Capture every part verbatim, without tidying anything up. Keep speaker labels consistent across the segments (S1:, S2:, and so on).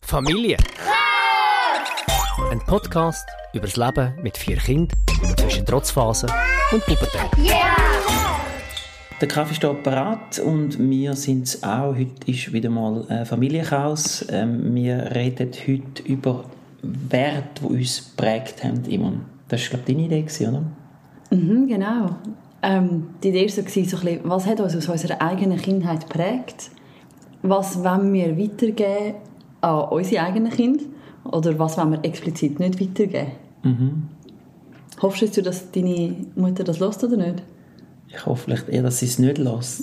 S1: Familie. Ein Podcast über das Leben mit vier Kindern zwischen Trotzphase und Pubertät.
S2: Yeah!
S3: Der Kaffee steht parat und wir sind es auch. Heute ist wieder mal ein Familienchaos. Ähm, wir reden heute über Werte, die uns geprägt haben. Immer. Das war, glaube ich, deine Idee, oder?
S4: Mhm, genau. Ähm, die Idee war so, so ein bisschen, was hat uns aus unserer eigenen Kindheit geprägt? Was wollen wir weitergeben an unsere eigenen Kinder? Oder was wollen wir explizit nicht weitergeben?
S3: Mhm.
S4: Hoffst du, dass deine Mutter das hört oder nicht?
S3: Ich hoffe vielleicht eher, dass sie es nicht lässt.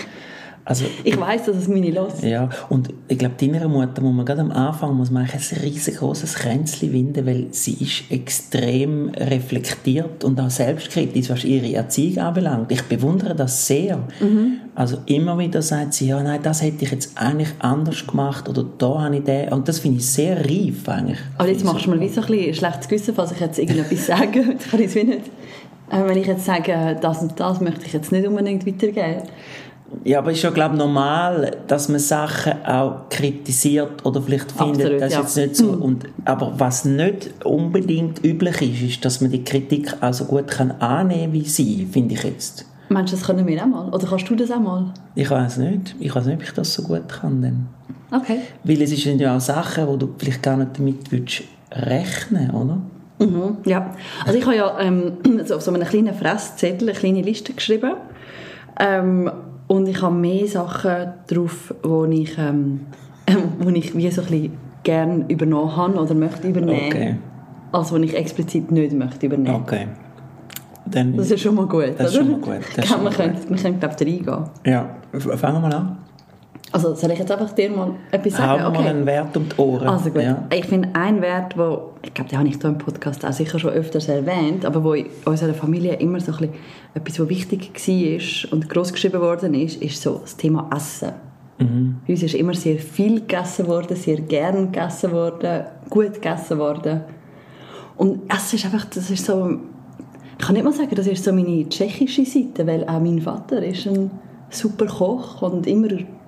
S3: Also,
S4: ich weiss, dass es meine lässt.
S3: Ja, und ich glaube, deiner Mutter muss man gerade am Anfang muss man ein riesengroßes Kränzchen winden, weil sie ist extrem reflektiert und auch selbstkritisch, was ihre Erziehung anbelangt. Ich bewundere das sehr. Mhm. Also immer wieder sagt sie, ja, nein, das hätte ich jetzt eigentlich anders gemacht oder da habe ich den. Und das finde ich sehr reif eigentlich.
S4: Aber jetzt machst du mir wie so ein bisschen schlechtes Gewissen, falls ich jetzt irgendetwas sage. Jetzt kann ich es wie nicht. Wenn ich jetzt sage, das und das möchte ich jetzt nicht unbedingt weitergeben.
S3: Ja, aber es ist ja, glaube ich, normal, dass man Sachen auch kritisiert oder vielleicht findet,
S4: Absolut,
S3: das ist
S4: ja.
S3: jetzt nicht so.
S4: Mhm.
S3: Und, aber was nicht unbedingt üblich ist, ist, dass man die Kritik auch so gut kann annehmen wie sie, finde ich jetzt.
S4: Meinst du, das können wir auch mal? Oder kannst du das auch mal?
S3: Ich weiß nicht. Ich weiß nicht, ob ich das so gut kann. Dann.
S4: Okay.
S3: Weil es sind ja auch Sachen, wo du vielleicht gar nicht damit willst rechnen, oder?
S4: Mhm, ja. Also ich habe ja ähm, so auf so einem kleinen Fresszettel eine kleine Liste geschrieben. Ähm, und ich habe mehr Sachen drauf, wo ich, ähm, wo ich wie so ein bisschen gerne übernommen habe oder möchte übernehmen,
S3: okay.
S4: als wo ich explizit nicht möchte übernehmen.
S3: Okay. Dann,
S4: das ist schon mal gut,
S3: das ist
S4: oder?
S3: Schon mal gut. Das
S4: Kann, man könnte, wir können, glaube ich, reingehen.
S3: Ja, fangen wir mal an.
S4: Also soll ich jetzt einfach dir mal etwas sagen?
S3: Haben wir
S4: okay.
S3: einen Wert um die Ohren.
S4: Also gut.
S3: Ja.
S4: Ich finde einen Wert, wo, ich glaube, den habe ich hier im Podcast auch sicher schon öfters erwähnt, aber wo in unserer Familie immer so ein bisschen etwas, was wichtig war und gross geschrieben worden ist, ist so das Thema Essen. Mhm. Bei uns ist immer sehr viel gegessen worden, sehr gern gegessen worden, gut gegessen worden. Und Essen ist einfach, das ist so, ich kann nicht mal sagen, das ist so meine tschechische Seite, weil auch mein Vater ist ein super Koch und immer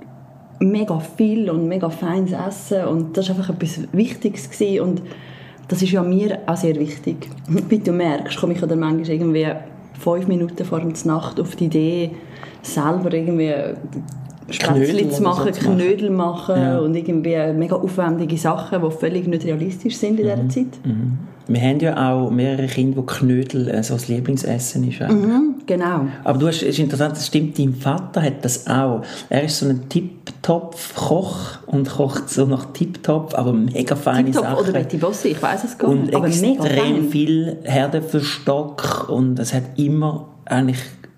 S4: mega viel und mega feines Essen und das war einfach etwas Wichtiges gewesen. Und das ist ja mir auch sehr wichtig. Wie du merkst, komme ich dann manchmal irgendwie fünf Minuten vor der Nacht auf die Idee, selber irgendwie Spätzle zu machen, so Knödel machen ja. und irgendwie mega aufwendige Sachen, die völlig nicht realistisch sind in dieser
S3: mhm.
S4: Zeit.
S3: Mhm. Wir haben ja auch mehrere Kinder, wo Knödel äh, so das Lieblingsessen ist.
S4: Mhm, genau.
S3: Aber du hast, es ist interessant, das stimmt, dein Vater hat das auch. Er ist so ein Tip-Top-Koch und kocht so nach Tip-Top, aber mega feine
S4: Tip-Top
S3: Sachen.
S4: oder Betty Bossi, ich weiss es gar
S3: und
S4: nicht, aber mega fein.
S3: extrem viel Herdöpfelstock und es hat immer eigentlich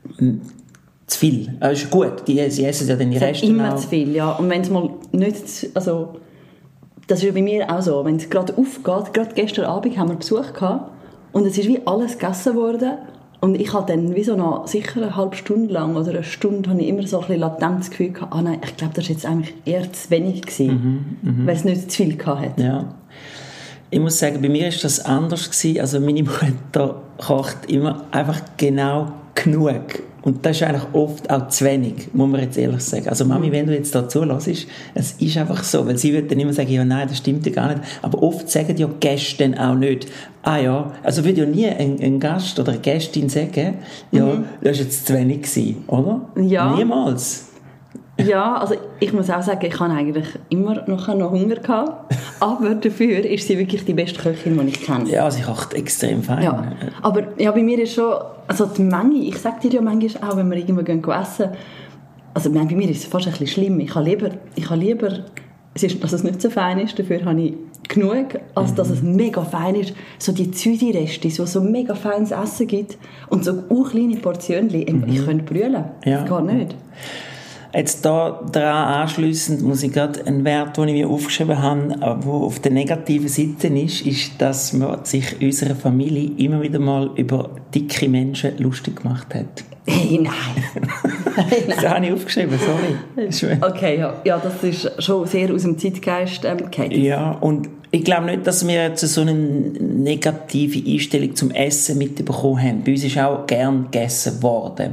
S3: zu viel. Das ist gut, die, sie essen ja dann die Reste
S4: immer
S3: auch.
S4: zu viel, ja. Und wenn es mal nicht, also das ist ja bei mir auch so, wenn es gerade aufgeht, gerade gestern Abend haben wir Besuch gehabt und es ist wie alles gegessen worden und ich hatte dann wie so noch sicher eine halbe Stunde lang oder eine Stunde habe ich immer so ein bisschen latent das Gefühl gehabt, ah nein, ich glaube, das war jetzt eigentlich eher zu wenig gewesen, mhm, mh. weil es nicht zu viel gehabt hat.
S3: Ja. Ich muss sagen, bei mir war das anders gewesen. Also meine Mutter kocht immer einfach genau genug. Und das ist eigentlich oft auch zu wenig, muss man jetzt ehrlich sagen. Also Mami, wenn du jetzt da zulässt, es ist einfach so, weil sie würde dann immer sagen, ja nein, das stimmt ja gar nicht. Aber oft sagen ja Gäste dann auch nicht, ah ja, also würde ja nie ein, ein Gast oder eine Gästin sagen, ja, mhm. das war jetzt zu wenig gewesen, oder?
S4: Ja.
S3: Niemals.
S4: Ja, also ich muss auch sagen, ich hatte eigentlich immer noch, noch Hunger gehabt, aber dafür ist sie wirklich die beste Köchin, die ich kenne.
S3: Ja, sie kocht extrem fein.
S4: Ja. Aber ja, bei mir ist schon, also die Menge, ich sage dir ja manchmal auch, wenn wir irgendwo gehen essen, also bei mir ist es fast ein bisschen schlimm, ich habe lieber, ich habe lieber es ist, dass es nicht so fein ist, dafür habe ich genug, als dass es mega fein ist. So die Züdi-Reste, wo es so mega feines Essen gibt und so auch kleine Portionen, mhm. ich könnte brüllen,
S3: ja.
S4: das geht nicht.
S3: Jetzt da daran anschliessend muss ich gerade einen Wert, den ich mir aufgeschrieben habe, der auf der negativen Seite ist, ist, dass man sich in unserer Familie immer wieder mal über dicke Menschen lustig gemacht hat.
S4: Hey, nein.
S3: Das habe ich aufgeschrieben, sorry.
S4: Okay, ja, ja, das ist schon sehr aus dem Zeitgeist ähm, gefallen.
S3: Ja, und ich glaube nicht, dass wir jetzt so eine negative Einstellung zum Essen mitbekommen haben. Bei uns ist auch gern gegessen worden.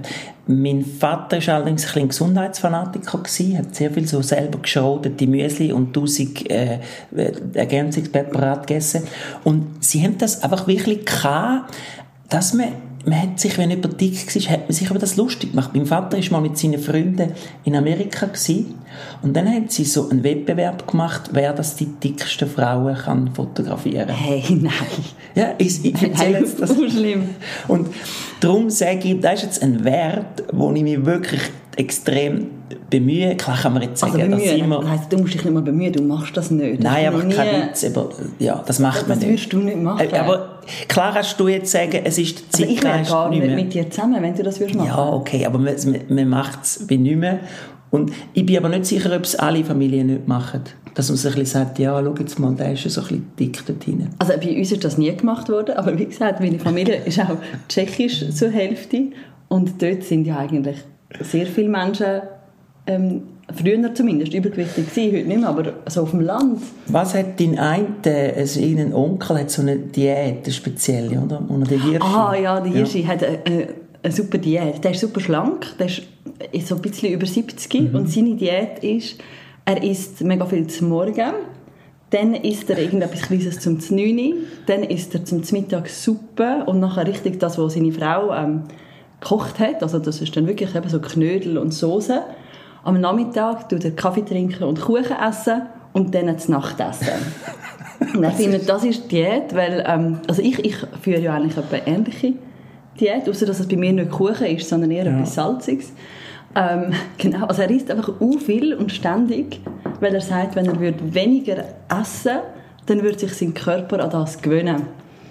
S3: Mein Vater war allerdings ein bisschen Gesundheitsfanatiker gewesen, hat sehr viel so selber geschrodete Müsli und tausend äh, Ergänzungspräparate gegessen. Und sie haben das einfach wirklich gehabt, dass man, man hat sich, wenn jemand dick war, hat man sich über das lustig gemacht. Mein Vater war mal mit seinen Freunden in Amerika gewesen, und dann haben sie so einen Wettbewerb gemacht, wer das die dicksten Frauen kann fotografieren kann.
S4: Hey, nein.
S3: Ja, ich, ich erzähle jetzt das.
S4: So schlimm.
S3: Und darum sage ich, das ist jetzt ein Wert, wo ich mich wirklich extrem bemühe. Klar kann man jetzt sagen,
S4: also bemühen,
S3: dass immer...
S4: das heisst, du musst dich nicht mal bemühen, du machst das nicht. Das
S3: Nein, aber
S4: nie...
S3: kein Witz. Aber, ja, das macht
S4: das
S3: man nicht.
S4: Das würdest du nicht machen.
S3: Aber klar kannst du jetzt sagen, es ist der
S4: also ich wäre
S3: Zeitgeist
S4: gar nicht
S3: mehr.
S4: mit dir zusammen, wenn du das würdest machen.
S3: Ja, okay, aber man, man macht es wie nicht mehr. Und ich bin aber nicht sicher, ob es alle Familien nicht machen. Dass man sich ein bisschen sagt, ja, schau jetzt mal, der ist ja so ein bisschen dick dort hinein.
S4: Also bei uns ist das nie gemacht worden, aber wie gesagt, meine Familie ist auch tschechisch zur Hälfte und dort sind ja eigentlich sehr viele Menschen, ähm, früher zumindest, übergewichtig gewesen, heute nicht mehr, aber so auf dem Land.
S3: Was hat dein eine, also ein Onkel hat so eine Diät, eine spezielle, oder? Oder der Hirschi?
S4: Ah ja, der Hirschi
S3: ja.
S4: hat eine, eine, eine super Diät. Der ist super schlank, der ist, ist so ein bisschen über siebzig mhm. und seine Diät ist, er isst mega viel zum Morgen, dann isst er irgendetwas Kleines zum neun, dann isst er zum Mittag Suppe und nachher richtig das, was seine Frau ähm, gekocht hat. Also das ist dann wirklich eben so Knödel und Soße. Am Nachmittag tut er Kaffee trinken und Kuchen essen und dann das Nachtessen. Und er findet, das ist Diät, weil ähm, also ich, ich führe ja eigentlich eine ähnliche Diät, außer dass es bei mir nicht Kuchen ist, sondern eher ja. etwas Salziges. Ähm, genau, also er isst einfach u viel und ständig, weil er sagt, wenn er würde weniger essen, dann würde sich sein Körper an das gewöhnen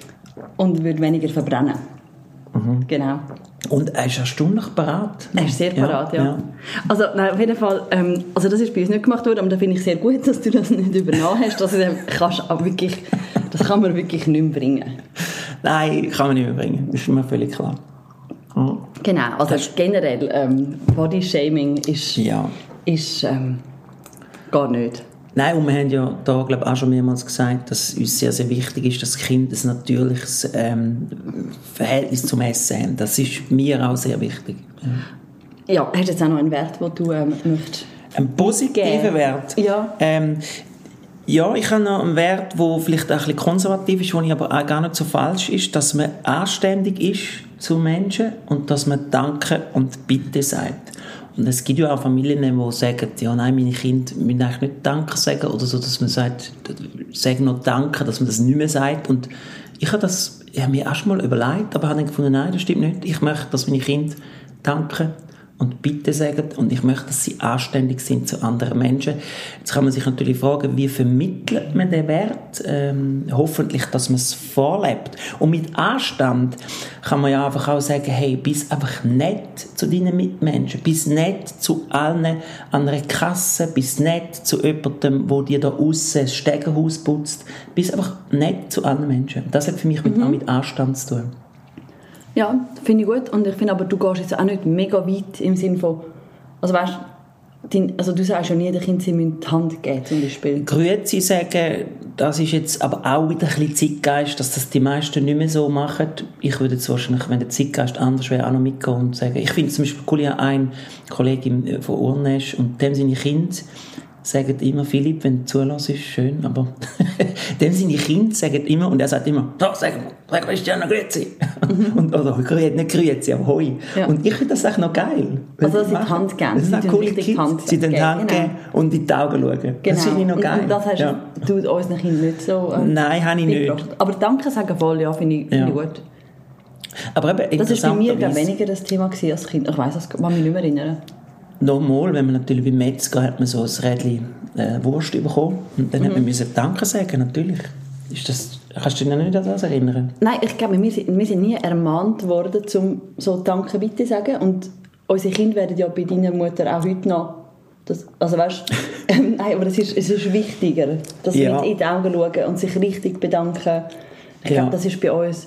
S4: und würde weniger verbrennen. Mhm. Genau.
S3: Und er ist erstaunlich parat.
S4: Er ist sehr parat, ja. ja. Also nein, auf jeden Fall, ähm, also das ist bei uns nicht gemacht worden, aber da finde ich sehr gut, dass du das nicht übernommen hast. Also, kannst auch wirklich, das kann man wirklich nicht mehr bringen.
S3: Nein, kann man nicht mehr bringen, das ist mir völlig klar. Oh.
S4: Genau, also das generell ähm, Bodyshaming ist, ja. ist ähm, gar nicht.
S3: Nein, und wir haben ja da, glaube ich, auch schon mehrmals gesagt, dass es uns sehr, sehr wichtig ist, dass Kinder ein natürliches ähm, Verhältnis zum Essen haben. Das ist mir auch sehr wichtig.
S4: Ja, ja, hast du jetzt auch noch einen Wert, den du ähm, möchtest?
S3: Einen positiven geben? Wert?
S4: Ja.
S3: Ähm, ja, ich habe noch einen Wert, der vielleicht auch ein bisschen konservativ ist, der aber auch gar nicht so falsch ist, dass man anständig ist zu Menschen und dass man Danke und Bitte sagt. Und es gibt ja auch Familien, die sagen, ja, nein, meine Kinder müssen eigentlich nicht Danke sagen oder so, dass man sagt, sag noch Danke, dass man das nicht mehr sagt. Und ich habe das, ich habe mir erst mal überlegt, aber habe dann gefunden, nein, das stimmt nicht. Ich möchte, dass meine Kinder Danke und Bitte sagen und ich möchte, dass sie anständig sind zu anderen Menschen. Jetzt kann man sich natürlich fragen, wie vermittelt man den Wert? Ähm, hoffentlich, dass man es vorlebt. Und mit Anstand kann man ja einfach auch sagen, hey, bist einfach nett zu deinen Mitmenschen, bist nett zu allen an einer Kasse, bist nett zu jemandem, der dir da aussen das Stegenhaus putzt, bist einfach nett zu allen Menschen. Das hat für mich mit, mhm. auch mit Anstand zu tun.
S4: Ja, finde ich gut. Und ich finde aber, du gehst jetzt auch nicht mega weit im Sinne von, also weißt, dein, also du sagst ja nie, den Kindern sie müssen die Hand geben, zum Beispiel.
S3: Grüezi sagen, das ist jetzt aber auch wieder ein bisschen Zeitgeist, dass das die meisten nicht mehr so machen. Ich würde jetzt wahrscheinlich, wenn der Zeitgeist anders wäre, auch noch mitgehen und sagen, ich finde zum Beispiel cool, ich habe einen Kollegen von Urnesch und dem seine Kinder sagen immer, Philipp, wenn du zulässt, ist schön, aber dem seine Kinder sagen immer, und er sagt immer, da, sag mal, sag Christiana, grüezi. und, oder nicht grüezi, aber hoi. Ja. Und ich finde das auch noch geil.
S4: Also, dass sie die Hand geben.
S3: Das sind coole Kids. Hand sie den Hand geben genau. und in die Augen schauen. Genau. Das finde ich noch geil.
S4: Und das hast ja. du unseren Kindern nicht so äh,
S3: Nein, habe ich nicht.
S4: Aber Danke sagen voll, ja, finde ich, find ja. ich gut.
S3: Aber eben,
S4: das war bei mir glaub, weniger das Thema als Kind. Ich weiss, das kann mich nicht mehr erinnern.
S3: Normal, wenn man natürlich beim Metzger hat man so ein Rädchen äh, Wurst bekommen und dann mhm. hat man müssen Danke sagen, natürlich. Ist das, kannst du dich noch nicht an das erinnern?
S4: Nein, ich glaube, wir sind, wir sind nie ermahnt worden, um so Danke bitte zu sagen und unsere Kinder werden ja bei deiner Mutter auch heute noch, das, also weißt, ähm, nein, aber es ist, es ist wichtiger, dass sie ja. in die Augen schauen und sich richtig bedanken. Ich glaube, ja. das ist bei uns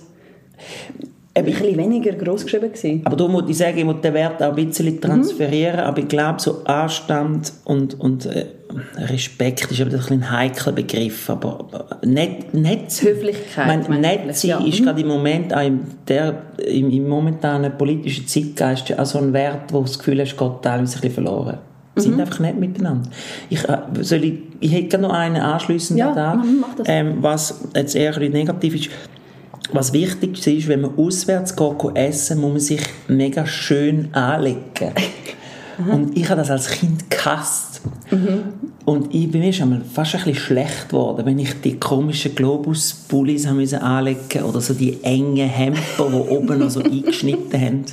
S4: ein bisschen weniger gross geschrieben gewesen.
S3: Aber da muss ich sagen, ich muss den Wert auch ein bisschen transferieren, mhm. aber ich glaube, so Anstand und, und äh, Respekt ist aber ein heikler Begriff, aber nett, nett sein.
S4: Höflichkeit.
S3: Mein, nett sein
S4: ja.
S3: ist
S4: mhm.
S3: gerade im Moment, auch im, der, im, im momentanen politischen Zeitgeist auch so ein Wert, wo du das Gefühl hast, Gott teilweise ein bisschen verloren. Wir sind mhm. einfach nicht miteinander. Ich, äh, soll ich, ich hätte gerne noch einen anschliessend
S4: ja,
S3: da,
S4: mach das.
S3: Ähm, was jetzt eher ein bisschen negativ ist. Was wichtig ist, wenn man auswärts geht, essen, muss man sich mega schön anlegen. Und ich habe das als Kind gehasst. Mhm. Und ich bin mir schon fast ein bisschen schlecht geworden, wenn ich die komischen Globus-Pullis anlegen musste oder so die engen Hemper, die oben noch so eingeschnitten haben.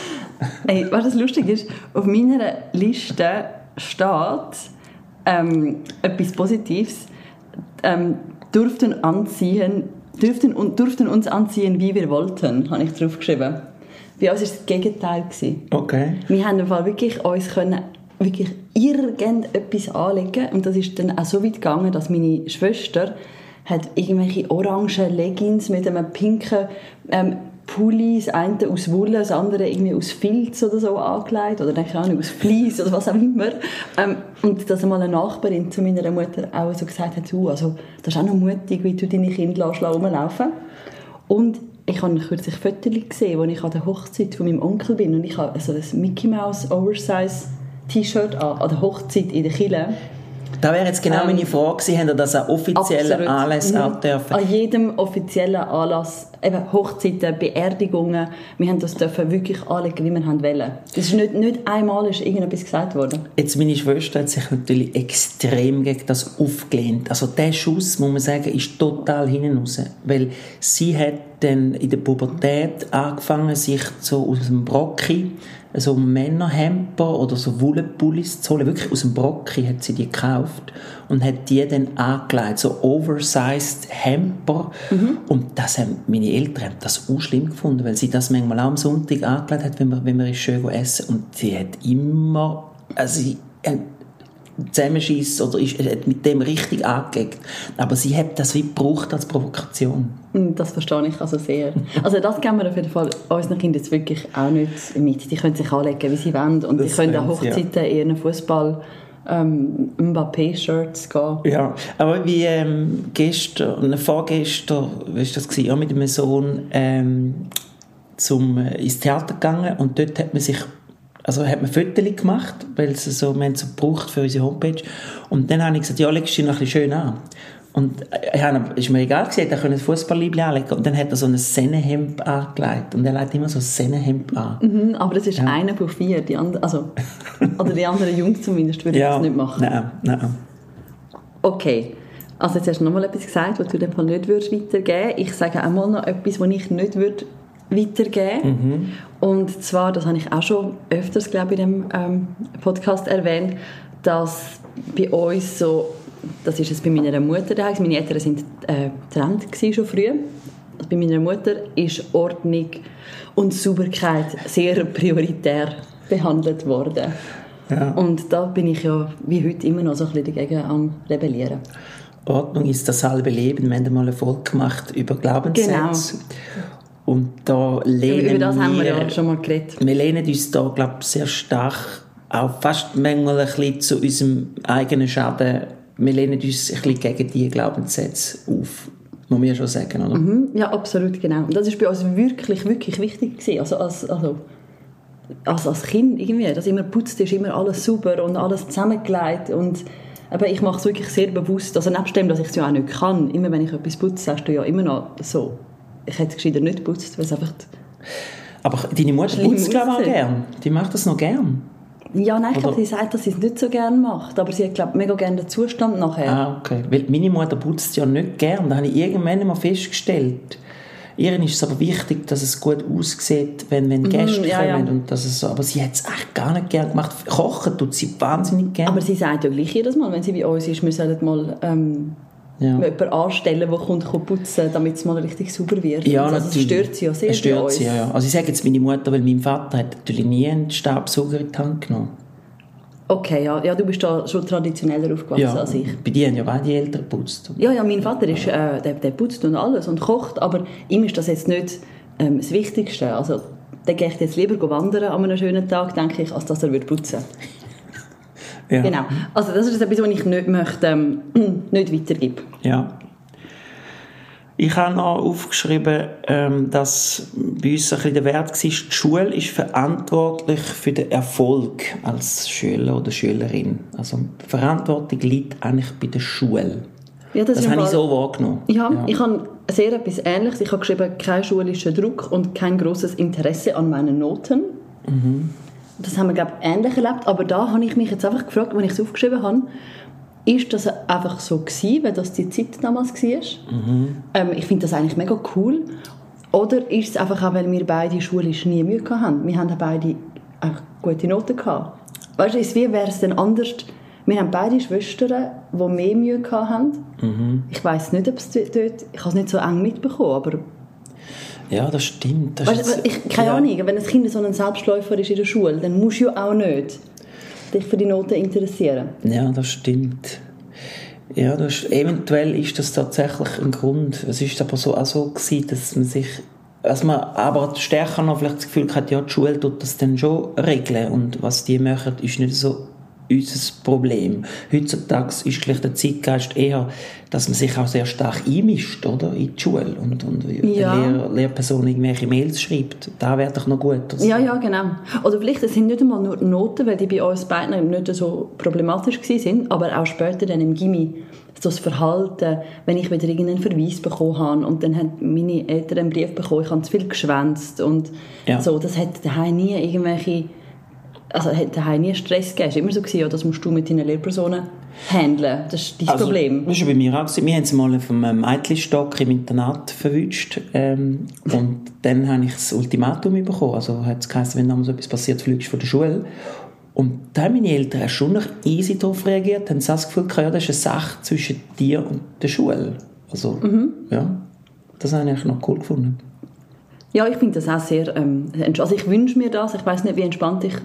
S4: Hey, was das lustig ist, auf meiner Liste steht ähm, etwas Positives. Ähm, durften anziehen, dürften, durften uns anziehen, wie wir wollten, habe ich drauf geschrieben. Bei uns war es das Gegenteil.
S3: Okay.
S4: Wir haben im Fall wirklich uns können wirklich irgendetwas anlegen und das ist dann auch so weit gegangen, dass meine Schwester hat irgendwelche orangen Leggings mit einem pinken ähm, Pulli, das eine aus Wolle, das andere irgendwie aus Filz oder so angelegt oder keine Ahnung, aus Fleece oder was auch immer. Ähm, und dass einmal eine Nachbarin zu meiner Mutter auch so gesagt hat, uh, also, das ist auch noch mutig, wie du deine Kinder rumlaufen. Und ich habe kürzlich Fotos gesehen, als ich an der Hochzeit von meinem Onkel bin und ich habe also ein Mickey Mouse Oversize T-Shirt an, an der Hochzeit in der Kirche.
S3: Da wäre jetzt genau
S4: ähm,
S3: meine Frage gewesen, haben ihr das an offiziellen Anlässen
S4: mhm.
S3: auch dürfen?
S4: An jedem offiziellen Anlass, eben Hochzeiten, Beerdigungen, wir haben das dürfen wirklich anlegen, wie wir wollen. Es ist nicht, nicht einmal ist irgendetwas gesagt worden.
S3: Jetzt, meine Schwester hat sich natürlich extrem gegen das aufgelehnt. Also der Schuss, muss man sagen, ist total hinten raus. Weil sie hat dann in der Pubertät angefangen, sich so aus dem Brocki so Männerhemper oder so Wollenpullis zu holen. Wirklich aus dem Brocki hat sie die gekauft und hat die dann angelegt, so oversized Hemper. Mhm. Und das haben meine Eltern haben das auch schlimm gefunden, weil sie das manchmal auch am Sonntag angelegt hat, wenn wir, wenn wir schön essen. Und sie hat immer, also sie, äh, zusammenschießt oder ist, hat mit dem richtig angeguckt. Aber sie hat das wie gebraucht als Provokation.
S4: Das verstehe ich also sehr. Also das geben wir auf jeden Fall unseren Kindern jetzt wirklich auch nicht mit. Die können sich anlegen, wie sie wollen. Und das die können an Hochzeiten ja. in ihren Fußball ähm, Mbappé-Shirts gehen.
S3: Ja, aber wie ähm, gestern, vorgestern, wie war das gewesen? Auch mit meinem Sohn ähm, zum, äh, ins Theater gegangen und dort hat man sich Also hat man Fotos gemacht, weil es so, wir haben es so gebraucht für unsere Homepage. Und dann habe ich gesagt, ja, legst du dich noch ein bisschen schön an. Und es war mir egal, er konnte ein Fußballliebchen anlegen. Und dann hat er so ein Sennenhemd angelegt. Und er legt immer so ein Sennenhemd an.
S4: Mhm, aber das ist ja. einer von vier. Die andre, also, oder die anderen Jungs zumindest würden ja, das nicht machen.
S3: Nein, nein.
S4: Okay. Also jetzt hast du noch mal etwas gesagt, was du in dem Fall nicht würdest weitergeben würdest. Ich sage auch mal noch etwas, was ich nicht würde weitergeben. Mhm. Und zwar, das habe ich auch schon öfters, glaube ich, in dem ähm, Podcast erwähnt, dass bei uns so, das ist es bei meiner Mutter daheim, meine Eltern sind äh, getrennt gewesen, schon früh. Also bei meiner Mutter ist Ordnung und Sauberkeit sehr prioritär behandelt worden. Ja. Und da bin ich ja wie heute immer noch so ein bisschen dagegen am Rebellieren.
S3: Ordnung ist das halbe Leben. Wir haben mal Erfolg gemacht über Glaubenssätze. Genau. Und da lehnen
S4: Über das
S3: wir,
S4: haben wir ja schon mal geredet.
S3: Wir lehnen uns da, glaube ich, sehr stark, auch fast manchmal ein bisschen zu unserem eigenen Schaden, wir lehnen uns ein bisschen gegen diese Glaubenssätze auf. Muss man ja schon sagen, oder?
S4: Mhm, ja, absolut, genau. Und das war bei uns wirklich, wirklich wichtig gewesen. Also als, also, als, als Kind irgendwie, dass immer putzt ist, immer alles sauber und alles zusammengelegt. Und aber ich mache es wirklich sehr bewusst. Also nebst dem, dass ich es ja auch nicht kann, immer wenn ich etwas putze, hast du ja immer noch so, ich hätte es gescheiter nicht geputzt, weil es einfach...
S3: Aber deine Mutter putzt, glaube ich, auch gern. Die macht das noch gern.
S4: Ja, nein, ich glaube, sie sagt, dass sie es nicht so gerne macht. Aber sie hat, glaube ich, mega gerne den Zustand nachher.
S3: Ah, okay. Weil meine Mutter putzt ja nicht gern. Da habe ich irgendwann mal festgestellt. Ihr ist es aber wichtig, dass es gut aussieht, wenn, wenn Gäste mm, ja, kommen. Ja. Und dass es so, aber sie hat es echt gar nicht gerne gemacht. Kochen tut sie wahnsinnig gerne.
S4: Aber sie sagt ja gleich jedes Mal, wenn sie bei uns ist, wir sollen mal ähm, ja. jemanden anstellen, der kommt, kommt putzen, damit es mal richtig sauber wird.
S3: Ja,
S4: also das stört sie ja sehr
S3: stört
S4: bei uns.
S3: Sie, ja, ja. Also ich sage jetzt meine Mutter, weil mein Vater hat natürlich nie einen Staubsauger in die Hand genommen.
S4: Okay, ja, ja, du bist da schon traditioneller aufgewachsen
S3: ja,
S4: als ich.
S3: Bei dir haben ja beide Eltern geputzt.
S4: Ja, ja, mein Vater ist, äh, der, der putzt und alles und kocht, aber ihm ist das jetzt nicht ähm, das Wichtigste. Also, der geht jetzt lieber wandern an einem schönen Tag, denke ich, als dass er putzen würde.
S3: Ja.
S4: Genau. Also das ist etwas, was ich nicht möchte, ähm, nicht weitergebe.
S3: Ja. Ich habe noch aufgeschrieben, ähm, dass bei uns ein bisschen der Wert war, die Schule ist verantwortlich für den Erfolg als Schüler oder Schülerin. Also die Verantwortung liegt eigentlich bei der Schule.
S4: Ja, das
S3: das habe ich
S4: Fall,
S3: so wahrgenommen.
S4: Ja,
S3: ja,
S4: ich habe sehr etwas Ähnliches. Ich habe geschrieben, kein schulischer Druck und kein grosses Interesse an meinen Noten.
S3: Mhm.
S4: Das haben wir, glaube ich, ähnlich erlebt. Aber da habe ich mich jetzt einfach gefragt, als ich es aufgeschrieben habe, ist das einfach so gewesen, weil das die Zeit damals war? Mhm. Ähm, ich finde das eigentlich mega cool. Oder ist es einfach auch, weil wir beide schulisch nie Mühe hatten? Wir haben beide einfach gute Noten gehabt. Weißt du, wie wäre es denn anders? Wir haben beide Schwestern, die mehr Mühe hatten. Mhm. Ich weiss nicht, ob es dort... Ich habe es nicht so eng mitbekommen, aber...
S3: Ja, das stimmt. Das
S4: weißt, ich, keine ja. Ahnung, wenn ein Kind so ein Selbstläufer ist in der Schule, dann musst du ja auch nicht dich für die Noten interessieren.
S3: Ja, das stimmt. Ja, das, eventuell ist das tatsächlich ein Grund. Es ist aber so, auch so gewesen, dass man sich, dass man aber stärker noch vielleicht das Gefühl hat, ja, die Schule tut das dann schon regeln und was die machen, ist nicht so unser Problem. Heutzutage ist vielleicht der Zeitgeist eher, dass man sich auch sehr stark einmischt, oder? In die Schule und, und
S4: ja.
S3: der Lehr- Lehrperson irgendwelche Mails schreibt. Da wäre doch noch gut. Also.
S4: Ja, ja, genau. Oder vielleicht, es sind nicht einmal nur Noten, weil die bei uns beiden nicht so problematisch waren, aber auch später dann im Gymi. So das Verhalten, wenn ich wieder irgendeinen Verweis bekommen habe und dann haben meine Eltern einen Brief bekommen, ich habe zu viel geschwänzt und ja. so, das hat daheim nie irgendwelche... Also hat daheim nie Stress gegeben. Es war immer so, ja, das musst du mit deinen Lehrpersonen handeln. Das ist dein
S3: also,
S4: Problem.
S3: Das war bei mir auch. Wir haben es mal auf einem Mädchenstock im Internat verwünscht. Ähm, und dann habe ich das Ultimatum bekommen. Also hat es geheißen, wenn so etwas passiert, fliegst du von der Schule. Und da haben meine Eltern schon noch easy darauf reagiert. Haben das Gefühl gehabt, ja, das ist eine Sache zwischen dir und der Schule. Also, mhm. ja, das habe ich eigentlich noch cool gefunden.
S4: Ja, ich finde das auch sehr... Ähm, also ich wünsche mir das. Ich weiss nicht, wie entspannt ich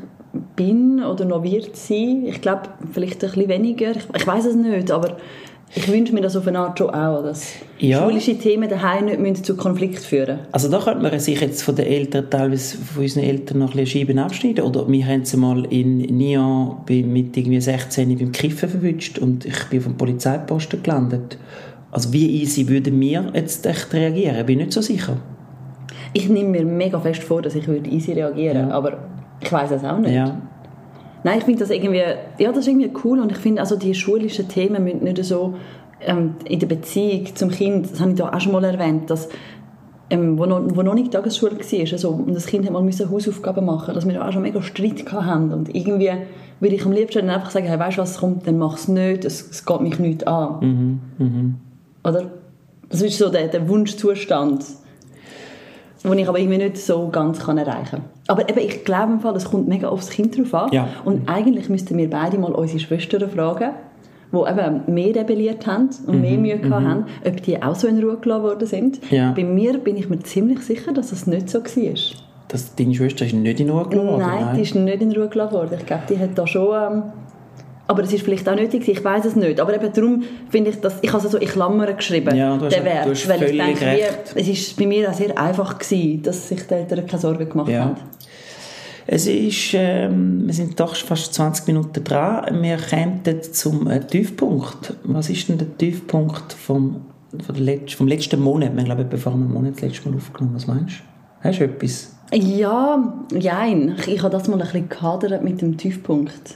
S4: bin oder noch wird sein. Ich glaube, vielleicht ein bisschen weniger. Ich, ich weiss es nicht, aber ich wünsche mir das auf eine Art schon auch, dass ja. schulische Themen daheim nicht müssen zu Konflikt führen. Also
S3: da könnte man sich jetzt von den Eltern, teilweise von unseren Eltern noch ein bisschen Scheiben abschneiden. Oder wir haben sie mal in Nyon mit irgendwie sechzehn beim Kiffen verwünscht und ich bin auf dem Polizeiposten gelandet. Also wie easy würden wir jetzt echt reagieren? Ich bin nicht so sicher.
S4: Ich nehme mir mega fest vor, dass ich würde easy reagieren würde, ja. aber ich weiss das auch nicht.
S3: Ja.
S4: Nein, ich finde das irgendwie, ja, das ist irgendwie cool und ich finde, also die schulischen Themen müssen nicht so ähm, in der Beziehung zum Kind, das habe ich da auch schon mal erwähnt, dass, ähm, wo, noch, wo noch nicht Tagesschule war, also, und das Kind hat mal Hausaufgaben machen, dass wir da auch schon mega Streit hatten und irgendwie würde ich am liebsten dann einfach sagen, hey, weißt du was, kommt, dann mach es nicht, es, es geht mich nicht an.
S3: Mhm. Mhm.
S4: Oder? Das ist so der, der Wunschzustand, den ich aber irgendwie nicht so ganz kann erreichen kann. Aber eben, ich glaube im Fall, es kommt mega aufs Kind drauf an.
S3: Ja.
S4: Und eigentlich müssten wir beide mal unsere Schwestern fragen, die eben mehr rebelliert haben und mhm. mehr Mühe gehabt mhm. haben, ob die auch so in Ruhe gelassen worden sind.
S3: Ja.
S4: Bei mir bin ich mir ziemlich sicher, dass das nicht so war.
S3: Dass deine Schwester ist nicht in Ruhe gelassen worden?
S4: Nein, Nein, die ist nicht in Ruhe gelassen worden. Ich glaube, die hat da schon... Ähm, aber es ist vielleicht auch nötig, ich weiss es nicht. Aber eben darum finde ich, dass ich habe so in Klammern geschrieben,
S3: ja, du hast,
S4: den Wert.
S3: Du hast
S4: weil
S3: völlig
S4: ich denke,
S3: recht.
S4: Wie, es war bei mir auch sehr einfach gewesen, dass sich die Eltern keine Sorgen gemacht
S3: ja.
S4: haben.
S3: Es ist, ähm, wir sind doch fast zwanzig Minuten dran. Wir kommen zum äh, Tiefpunkt. Was ist denn der Tiefpunkt vom, vom, Letz-, vom letzten Monat? Wir haben, glaube ich, bevor wir einen Monat das letzte Mal aufgenommen. Was meinst du? Hast du etwas?
S4: Ja, nein. Ich, ich habe das mal ein bisschen gehadert mit dem Tiefpunkt.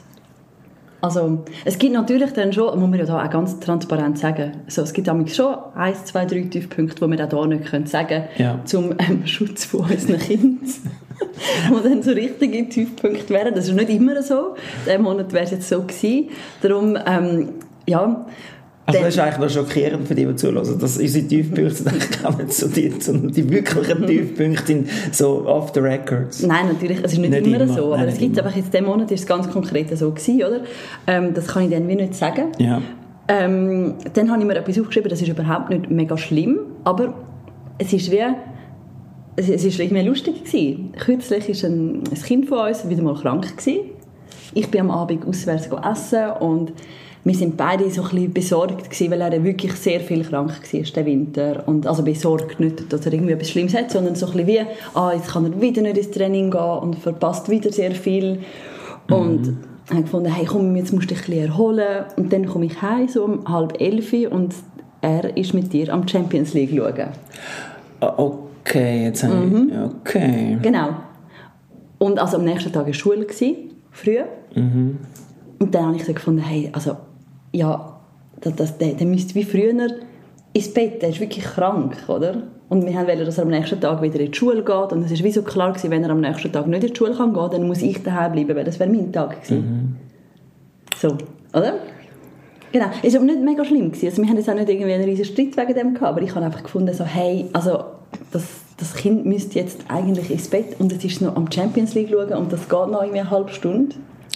S4: Also, es gibt natürlich dann schon, muss man ja da auch ganz transparent sagen, also, es gibt schon eins, zwei, drei Tiefpunkte, die wir auch hier nicht sagen können,
S3: ja.
S4: zum ähm, Schutz von unseren Kindern, die dann so richtige Tiefpunkte wären. Das ist nicht immer so. Diesen Monat wäre es jetzt so gewesen. Darum, ähm, ja...
S3: Also das ist eigentlich noch schockierend für die, die zuhören, dass unsere Tiefpunkte gar nicht so die, sondern die wirklichen Tiefpunkte sind so off the records.
S4: Nein, natürlich, es ist nicht, nicht immer, immer so, aber Nein, es gibt einfach jetzt, diesen Monat ist es ganz konkret so gewesen, oder? Ähm, das kann ich dann wie nicht sagen.
S3: Ja.
S4: Ähm, dann habe ich mir etwas aufgeschrieben, das ist überhaupt nicht mega schlimm, aber es ist wie, es, es ist irgendwie lustig gewesen. Kürzlich ist ein, ein Kind von uns wieder mal krank gewesen. Ich bin am Abend auswärts essen und wir sind beide so ein bisschen besorgt gewesen, weil er wirklich sehr viel krank war den Winter. Und also besorgt nicht, dass er irgendwie etwas Schlimmes hat, sondern so ein bisschen wie, ah, jetzt kann er wieder nicht ins Training gehen und verpasst wieder sehr viel. Und
S3: mhm.
S4: habe gefunden, hey, komm, jetzt musst du dich ein bisschen erholen. Und dann komme ich heim, so um halb elf und er ist mit dir am Champions League schauen.
S3: Okay, jetzt habe mhm. ich... Okay.
S4: Genau. Und also am nächsten Tag war Schule, früh. Mhm. Und dann habe ich so gefunden, hey, also, ja, das, das, der, der müsste wie früher ins Bett, der ist wirklich krank, oder? Und wir wollten, dass er am nächsten Tag wieder in die Schule geht. Und es war wie so klar gewesen, wenn er am nächsten Tag nicht in die Schule kann gehen, dann muss ich daheim bleiben, weil das wäre mein Tag gewesen. Mhm. So, oder? Genau. Es war aber nicht mega schlimm gewesen. Also wir haben jetzt auch nicht irgendwie einen riesen Streit wegen dem gehabt, aber ich habe einfach gefunden, so, hey, also das, das Kind müsste jetzt eigentlich ins Bett und es ist noch am Champions League schauen und das geht noch irgendwie eine halbe Stunde.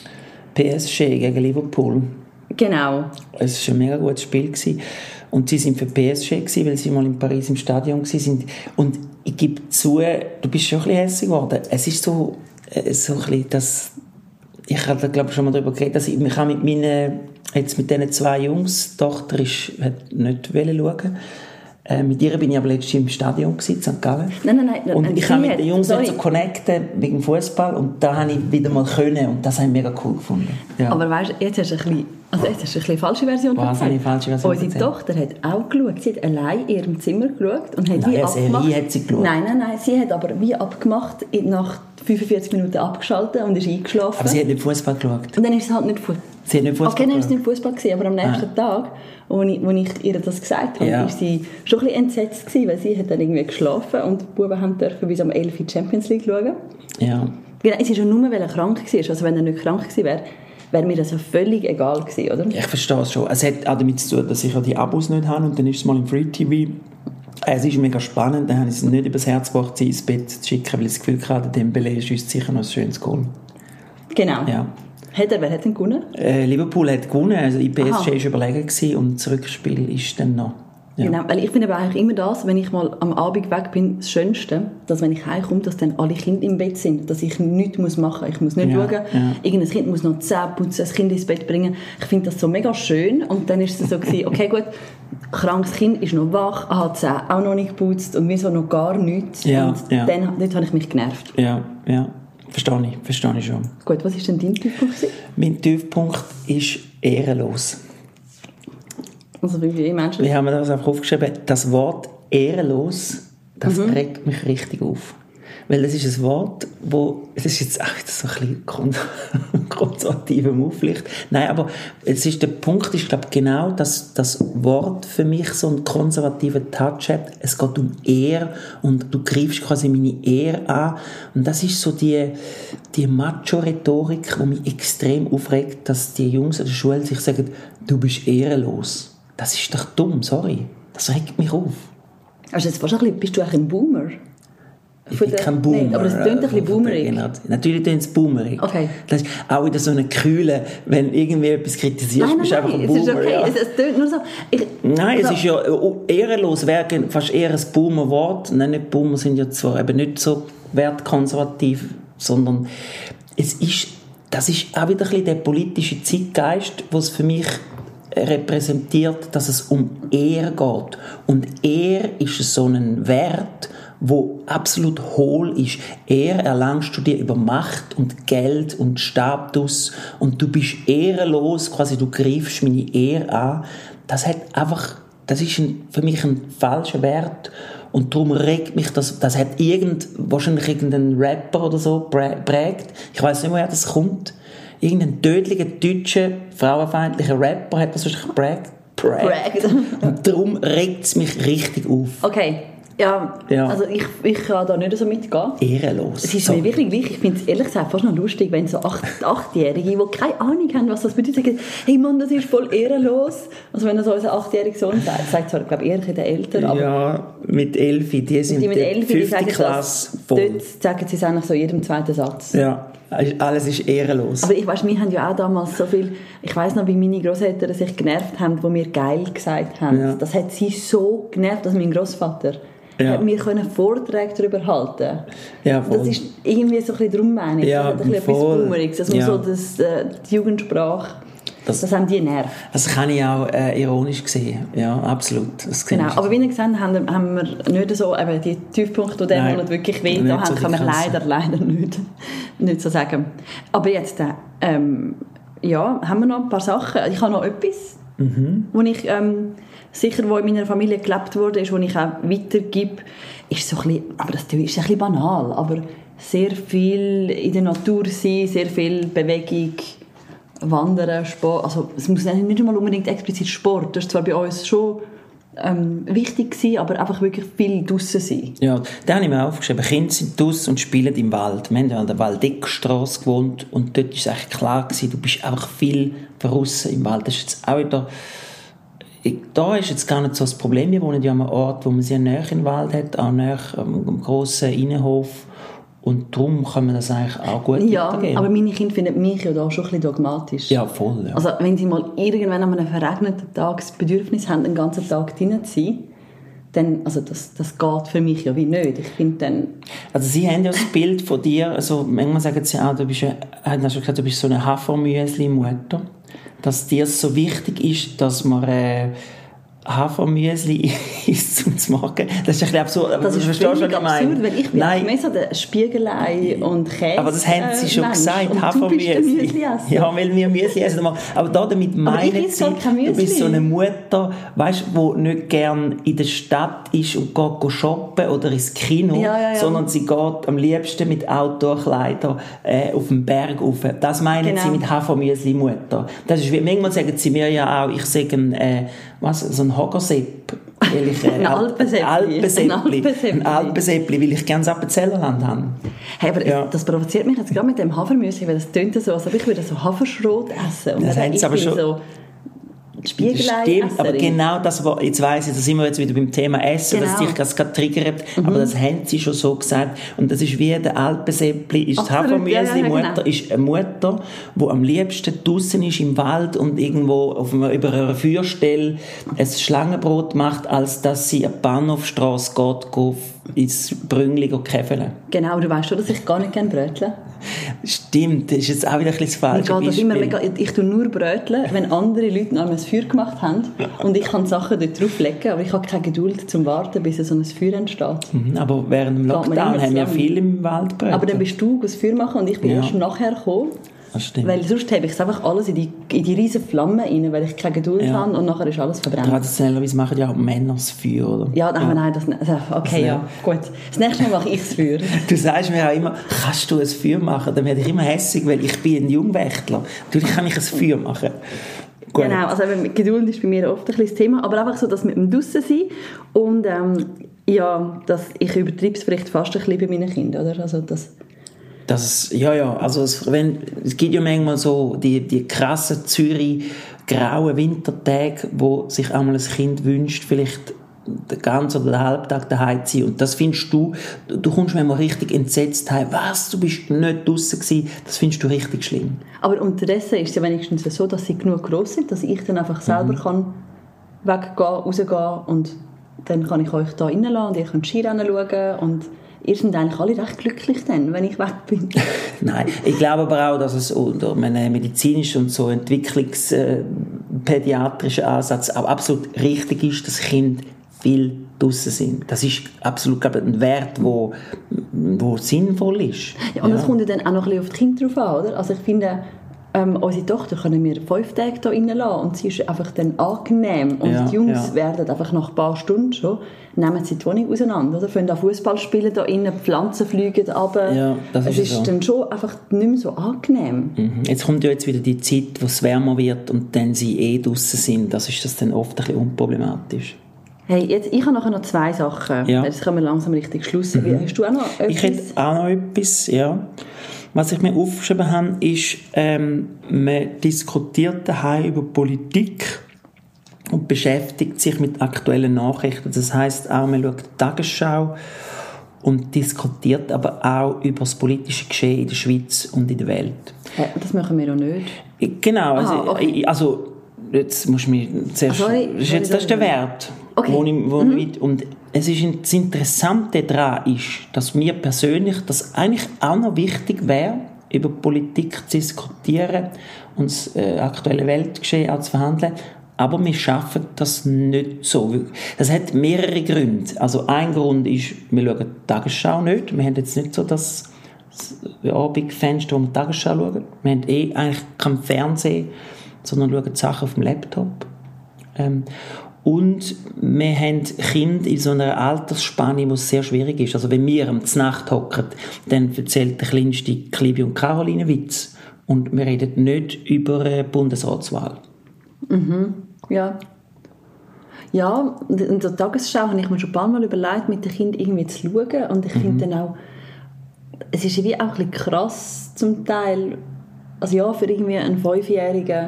S3: P S G gegen Liverpool.
S4: Genau.
S3: Es war ein mega gutes Spiel gewesen. Und sie sind für P S G gewesen, weil sie mal in Paris im Stadion waren. Und ich gebe zu, du bist schon ein bisschen hässlich geworden. Es ist so, so ein bisschen das... Ich habe glaube ich schon mal darüber geredet, dass ich mich auch mit meinen, jetzt mit diesen zwei Jungs, die Tochter ist, hat nicht schauen. Äh, mit ihr bin ich aber letztens im Stadion gewesen, in Sankt Gallen.
S4: Nein, nein, nein.
S3: Und ich habe mit den Jungs so connecten wegen dem Fußball und da habe ich wieder mal können und das habe ich mega cool gefunden. Ja.
S4: Aber weißt du, jetzt hast du ein bisschen, also jetzt hast du ein bisschen falsche Version
S3: Was habe ich falsche Version
S4: Unsere
S3: erzählt?
S4: Tochter hat auch geschaut. Sie hat allein in ihrem Zimmer geschaut und hat
S3: nein,
S4: wie
S3: eine
S4: abgemacht.
S3: Serie hat sie geschaut.
S4: Nein, nein, nein. Sie hat aber wie abgemacht, nach fünfundvierzig Minuten abgeschaltet und ist eingeschlafen.
S3: Aber sie hat nicht Fußball geschaut.
S4: Und dann ist es halt nicht Fußball.
S3: Sie hat nicht Fußball
S4: Okay, dann ist es nicht Fußball gewesen, aber am nächsten ah. Tag, wo ich, wo ich ihr das gesagt habe,
S3: ja.
S4: ist sie schon ein bisschen entsetzt gewesen, weil sie hat dann irgendwie geschlafen und die Buben haben dürfen bis um elf Uhr Champions League schauen.
S3: Ja.
S4: Genau, es ist ja nur, weil er krank war. Also wenn er nicht krank gewesen wäre, wäre mir das ja völlig egal gewesen, oder?
S3: Ich verstehe es schon. Es hat auch damit zu tun, dass ich ja die Abos nicht habe und dann ist es mal im Free-T V. Es ist mega spannend, dann habe ich es nicht übers Herz gebracht, sie ins Bett zu schicken, weil ich das Gefühl hatte, Dembélé ist uns sicher noch ein schönes Goal.
S4: Genau.
S3: Ja.
S4: Hat er, wer hat denn gewonnen?
S3: Äh, Liverpool hat gewonnen, also die P S G war überlegen gewesen, und das Rückspiel ist dann noch. Ja.
S4: Genau, weil ich finde aber eigentlich immer das, wenn ich mal am Abend weg bin, das Schönste, dass wenn ich heimkomme, dass dann alle Kinder im Bett sind, dass ich nichts machen muss. Ich muss nicht
S3: ja,
S4: schauen,
S3: ja.
S4: irgendein Kind muss noch Zähne putzen, das Kind ins Bett bringen. Ich finde das so mega schön und dann ist es so gewesen, okay gut, krankes Kind ist noch wach, hat Zähne auch noch nicht geputzt und wieso noch gar nichts.
S3: Ja,
S4: und
S3: ja.
S4: dann dort habe ich mich genervt.
S3: Ja, ja. Verstehe ich, verstehe ich schon.
S4: Gut, was war denn dein Tiefpunkt?
S3: Mein Tiefpunkt ist ehrenlos.
S4: Also wie, wie meinst du das?
S3: Wir haben das einfach aufgeschrieben. Das Wort ehrenlos, das mhm. regt mich richtig auf. Weil das ist ein Wort, wo, es ist jetzt auch wieder so ein bisschen konservative Move vielleicht. Nein, aber es ist, der Punkt ist, glaube ich, genau, dass das Wort für mich so einen konservativen Touch hat. Es geht um Ehre und du greifst quasi meine Ehre an. Und das ist so die, die Macho-Rhetorik, die mich extrem aufregt, dass die Jungs an der Schule sich sagen, du bist ehrenlos. Das ist doch dumm, sorry. Das regt mich auf.
S4: Also jetzt fast ein bisschen, bist du eigentlich ein Boomer?
S3: Ich bin kein Boomer.
S4: Nein, aber es klingt ein bisschen boomerig.
S3: Natürlich klingt es boomerig.
S4: Okay.
S3: Das ist auch wieder so eine Kühle, wenn irgendwie etwas kritisierst,
S4: nein, nein,
S3: bist du einfach ein Boomer.
S4: Es ist okay,
S3: ja.
S4: es, es klingt nur so... Ich,
S3: nein,
S4: also,
S3: es ist ja ehrenlos, wäre fast eher ein Boomer-Wort. Nein, nicht Boomer sind ja zwar eben nicht so wertkonservativ, sondern es ist, das ist auch wieder ein bisschen der politische Zeitgeist, was für mich repräsentiert, dass es um Ehre geht. Und Ehre ist so ein Wert, wo absolut hohl ist. Ehre erlangst du dir über Macht und Geld und Status und du bist ehrenlos, quasi du greifst meine Ehre an. Das hat einfach, das ist ein, für mich ein falscher Wert und darum regt mich das, das hat irgend, wahrscheinlich irgendein Rapper oder so prägt. Ich weiß nicht, woher das kommt. Irgendein tödlicher, deutscher, frauenfeindlicher Rapper hat das wahrscheinlich prägt. prägt. Und darum regt es mich richtig auf.
S4: Okay. Ja,
S3: ja,
S4: also ich, ich kann da nicht so mitgehen.
S3: Ehrenlos.
S4: Es ist
S3: so.
S4: mir wirklich gleich. Ich finde es ehrlich gesagt fast noch lustig, wenn so acht, Achtjährige, die keine Ahnung haben, was das bedeutet, sagen, hey Mann, das ist voll ehrenlos. Also wenn er so unser achtjähriger Sohn sagt, sagt zwar, ich glaube, eher der Ältere, aber...
S3: Ja, mit Elfi, die sind
S4: die mit Elfi, die sagen
S3: Klasse
S4: das, dort sagen sie es eigentlich so jedem zweiten Satz.
S3: Ja, alles ist ehrenlos.
S4: Aber ich weiss, wir haben ja auch damals so viel... Ich weiss noch, wie meine Grosseltern sich genervt haben, wo wir geil gesagt haben. Ja. Das hat sie so genervt, dass mein Grossvater... Ja. Wir können Vorträge darüber halten.
S3: Ja, voll.
S4: Das ist irgendwie so ein bisschen darum, meine ich.
S3: Ja,
S4: das ist ein bisschen etwas Boomeriges. Dass man
S3: ja.
S4: so das, äh, die Jugendsprache, das, das haben die nervt.
S3: Das kann ich auch äh, ironisch sehen. Ja, absolut. Das
S4: genau, aber wie ihr gesehen habt, haben wir nicht so, eben die Tiefpunkte, die dem wirklich weh da haben, so kann man leider, leider nicht, nicht so sagen. Aber jetzt, ähm, ja, haben wir noch ein paar Sachen. Ich habe noch etwas, mhm. wo ich ähm, sicher, wo in meiner Familie gelebt wurde, ist, wo ich auch weitergebe, ist so ein bisschen, aber das ist ein bisschen banal, aber sehr viel in der Natur sein, sehr viel Bewegung, Wandern, Sport. Also es muss nicht einmal unbedingt explizit Sport. Das ist zwar bei uns schon ähm, wichtig gewesen, aber einfach wirklich viel draussen sein.
S3: Ja, da habe ich mir aufgeschrieben. Kinder sind draussen und spielen im Wald. Wir haben ja an der Waldeckstrasse gewohnt und dort war es eigentlich klar gewesen, du bist einfach viel draussen im Wald. Das ist jetzt auch wieder... Da ist jetzt gar nicht so das Problem. Wir wohnen ja an einem Ort, wo man sehr nahe im Wald hat, auch nahe am grossen Innenhof. Und darum kann man das eigentlich auch gut
S4: ja,
S3: weitergeben.
S4: Aber meine Kinder finden mich ja da schon ein bisschen dogmatisch.
S3: Ja, voll. Ja.
S4: Also wenn sie mal irgendwann an einem verregneten Tag das Bedürfnis haben, den ganzen Tag drinnen zu sein, dann, also das, das geht für mich ja wie nicht. Ich finde dann...
S3: Also sie haben ja das Bild von dir, also manchmal sagen sie auch, du bist, ja, haben schon gesagt, du bist so eine Hafermüsli-Mutter, dass dir so wichtig ist, dass man... Äh, Hafermüsli isst zum Morgen. Das ist ein bisschen absurd.
S4: Aber das ist völlig absurd, weil ich bin Nein. mehr so der Spiegelei und Käse.
S3: Aber das haben sie schon äh, gesagt, Hafermüsli. Ja, weil wir Müsli essen. Aber da damit meinen sie, du bist so eine Mutter, weißt, die nicht gern in der Stadt ist und geht shoppen oder ins Kino,
S4: ja, ja, ja.
S3: sondern sie geht am liebsten mit Outdoor-Kleidern äh, auf den Berg rauf. Das meinen genau. sie mit Hafermüsli-Mutter. Das ist wie, manchmal sagen sie mir ja auch, ich sage äh, was, so ein Hoggersepp. Ich, äh,
S4: ein Alpenseppli.
S3: Ein Alpenseppli, weil ich gerne das Appenzellerland habe.
S4: Hey, aber ja. das provoziert mich jetzt gerade mit dem Hafermüsli, weil das tönt so, als ob ich würde so Haferschrot essen. Und
S3: das
S4: dann
S3: ich aber schon
S4: so Spiegelei
S3: Stimmt, aber genau das, was, jetzt weiss ich, da sind wir jetzt wieder beim Thema Essen, genau. dass dich das gerade triggert, mhm. aber das haben sie schon so gesagt. Und das ist wie der Alpenseppli, ist die Hafermüsli, ja, ja, Mutter genau. ist eine Mutter, die am liebsten draussen ist im Wald und irgendwo auf einer, über einer Feuerstelle ein Schlangenbrot macht, als dass sie eine Bahnhofstrasse geht, geht ins Brüngli käfeln.
S4: Genau, du weißt schon, dass ich gar nicht gerne brötle.
S3: Stimmt, das ist jetzt auch wieder ein bisschen falsch.
S4: Immer mega, ich tue nur bröteln, wenn andere Leute noch ein Feuer gemacht haben und ich kann Sachen dort drauflegen, aber ich habe keine Geduld zum Warten, bis so ein Feuer entsteht.
S3: Mhm, aber während dem Lockdown haben wir viel im Wald bröteln.
S4: Aber dann bist du das Feuer machen und ich bin ja. erst nachher gekommen.
S3: Das stimmt.
S4: Weil sonst habe ich es einfach alles in die, in die riesen Flammen rein, weil ich keine Geduld ja. habe und nachher ist alles verbrannt.
S3: Traditionellerweise machen ja auch Männer das Feuer, oder?
S4: Ja, nein, ja. nein das, okay, also, ja, gut. Das nächste Mal mache ich das Feuer.
S3: Du sagst mir auch immer, kannst du ein Feuer machen? Dann werde ich immer hässig, weil ich bin ein Jungwächtler. Natürlich kann ich ein Feuer machen. Gut.
S4: Genau, also Geduld ist bei mir oft ein bisschen das Thema, aber einfach so, dass mit dem Draussen sein und ähm, ja, dass ich übertreibe es vielleicht fast ein bisschen bei meinen Kindern, oder? Also das
S3: Das, ja, ja, also es, wenn, es gibt ja manchmal so die, die krassen Zürich grauen Wintertage, wo sich einmal ein Kind wünscht, vielleicht den ganzen oder den halben Tag daheim zu sein. Und das findest du, du kommst manchmal richtig entsetzt heim. Was, du bist nicht draussen gewesen? Das findest du richtig schlimm.
S4: Aber unterdessen ist es ja wenigstens so, dass sie genug gross sind, dass ich dann einfach selber mhm. kann weggehen, rausgehen und dann kann ich euch da reinlassen und ihr könnt Skirennen schauen und ihr seid eigentlich alle recht glücklich dann, wenn ich weg bin.
S3: Nein, ich glaube aber auch, dass es unter einem medizinischen und so entwicklungspädiatrischen Ansatz auch absolut richtig ist, dass Kinder viel draussen sind. Das ist absolut, glaube ich, ein Wert, der wo, wo sinnvoll ist.
S4: Ja, und
S3: ja.
S4: das kommt ja dann auch noch ein bisschen auf die Kinder drauf an, oder? Also ich finde, ähm, unsere Tochter können wir fünf Tage hier reinlassen und sie ist einfach dann angenehm. Und
S3: ja,
S4: die Jungs
S3: ja.
S4: werden einfach nach ein paar Stunden schon, nehmen sie die Wohnung auseinander, oder? Fangen an Fußball spielen da innen, die Pflanzen fliegen runter.
S3: Ja, das ist
S4: es ist
S3: so.
S4: dann schon einfach nicht mehr so angenehm.
S3: Mhm. Jetzt kommt ja jetzt wieder die Zeit, wo es wärmer wird und dann sie eh draussen sind. Das ist das dann oft ein bisschen unproblematisch.
S4: Hey, jetzt, ich habe nachher noch zwei Sachen.
S3: Ja.
S4: Jetzt können wir langsam richtig Schluss machen. Mhm. Hast du auch noch etwas?
S3: Ich hätte auch noch etwas, ja. Was ich mir aufgeschrieben habe, ist, ähm, man diskutiert daheim über Politik und beschäftigt sich mit aktuellen Nachrichten. Das heisst auch, man schaut die Tagesschau und diskutiert aber auch über das politische Geschehen in der Schweiz und in der Welt.
S4: Ja, das machen wir auch nicht.
S3: Genau, also,
S4: Aha, okay.
S3: also jetzt muss ich mich zuerst...
S4: Ah, sorry,
S3: das ist, jetzt, das ist der Wert.
S4: Okay.
S3: Wo ich, wo
S4: mhm.
S3: ich, und es ist, das Interessante daran ist, dass mir persönlich das eigentlich auch noch wichtig wäre, über Politik zu diskutieren und das äh, aktuelle Weltgeschehen auch zu verhandeln. Aber wir schaffen das nicht so. Das hat mehrere Gründe. Also ein Grund ist, wir schauen die Tagesschau nicht. Wir haben jetzt nicht so das das Abendfenster, wo wir die Tagesschau schauen. Wir haben eh eigentlich kein Fernsehen, sondern schauen Sachen auf dem Laptop. Ähm, und wir haben Kinder in so einer Altersspanne, wo es sehr schwierig ist. Also wenn wir am Nacht hocken, dann erzählt der kleinste Klibi und Caroline Witz. Und wir reden nicht über eine Bundesratswahl.
S4: Mhm. Ja. Ja, in der Tagesschau habe ich mir schon ein paar Mal überlegt, mit den Kindern irgendwie zu schauen. Und ich finde dann auch, es ist wie auch ein bisschen krass zum Teil. Also ja, für irgendwie einen Fünfjährigen.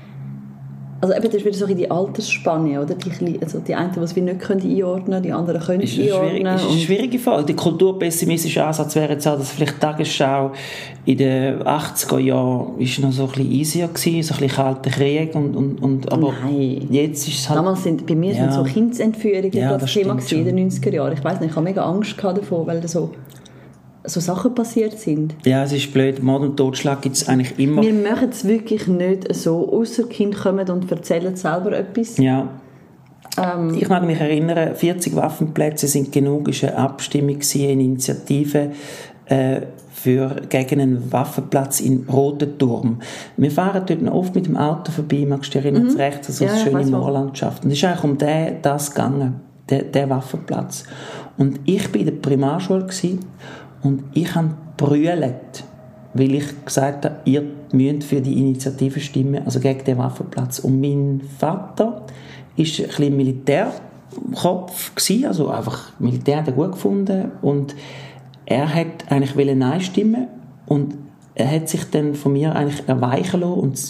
S4: Also eben, das ist wieder so in die Altersspanne, oder? Die, also die einen, die es wie nicht können einordnen können, die anderen können es einordnen.
S3: Das ist eine schwierige Frage. Der kulturpessimistische Ansatz wäre jetzt auch, dass vielleicht die Tagesschau in den achtziger Jahren ist noch so ein bisschen easier gewesen, so ein bisschen kalter Krieg und, und, und aber
S4: Nein.
S3: Jetzt ist es halt...
S4: Damals sind, bei mir
S3: ja.
S4: sind so Kindsentführungen
S3: ja,
S4: das Thema gewesen, in den neunziger Jahren. Ich weiss nicht, ich habe mega Angst davon, weil da so, so Sachen passiert sind.
S3: Ja, es ist blöd. Mord und Totschlag gibt es eigentlich immer.
S4: Wir machen es wirklich nicht so, ausser die Kinder kommen und erzählen selber etwas.
S3: Ja.
S4: Ähm,
S3: Ich mag mich erinnern, vierzig Waffenplätze sind genug, es war eine Abstimmung, eine Initiative äh, für, gegen einen Waffenplatz in Rotenturm. Wir fahren dort noch oft mit dem Auto vorbei, magst du dich erinnern, mhm. rechts, also
S4: ja,
S3: eine schöne
S4: wo.
S3: Moorlandschaft. Und es ist eigentlich um den, das gegangen, der, der Waffenplatz. Und ich war in der Primarschule gewesen, und ich habe gebrüllt, weil ich gesagt habe, ihr müsst für die Initiative stimmen, also gegen den Waffenplatz. Und mein Vater war ein bisschen Militärkopf gewesen, also einfach Militär hat er gut gefunden, und er hat eigentlich wollte Nein stimmen, und er hat sich dann von mir eigentlich erweichen lassen, und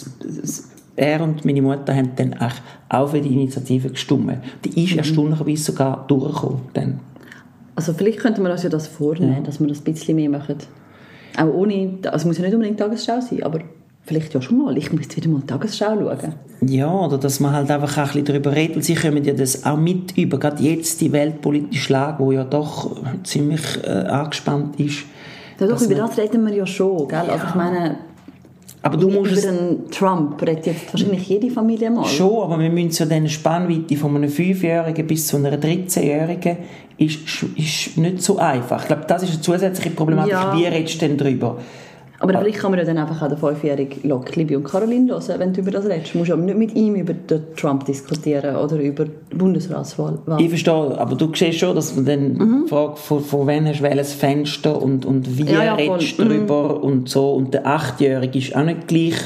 S3: er und meine Mutter haben dann auch für die Initiative gestimmt. Die ist mhm. erstaunlicherweise sogar durchgekommen. Dann.
S4: Also vielleicht könnte man uns ja das vornehmen, ja. dass wir das ein bisschen mehr machen. Auch ohne, also es muss ja nicht unbedingt Tagesschau sein, aber vielleicht ja schon mal. Ich muss jetzt wieder mal Tagesschau schauen.
S3: Ja, oder dass man halt einfach auch ein bisschen darüber redet. Sie kommen ja das auch mit über, gerade jetzt die weltpolitische Lage, die ja doch ziemlich äh, angespannt ist.
S4: Ja, doch, über das reden wir ja schon, gell? Ja. Also ich meine,
S3: aber du musst
S4: über den Trump redet jetzt wahrscheinlich jede Familie mal.
S3: Schon, aber wir müssen ja diese Spannweite von einem Fünfjährigen bis zu einer dreizehnjährigen ist, ist nicht so einfach. Ich glaube, das ist eine zusätzliche Problematik.
S4: Ja.
S3: Wie redest du denn darüber?
S4: Aber ja. vielleicht kann man ja dann einfach auch den fünfjährigen Klibi und Caroline hören, wenn du über das redest. Du musst ja nicht mit ihm über den Trump diskutieren oder über die Bundesratswahl.
S3: Ich verstehe, aber du siehst schon, dass man dann mhm. fragt, von, von wem hast du welches Fenster und, und wie ja, ja, redest du darüber mhm. und so. Und der Achtjährige ist auch nicht gleich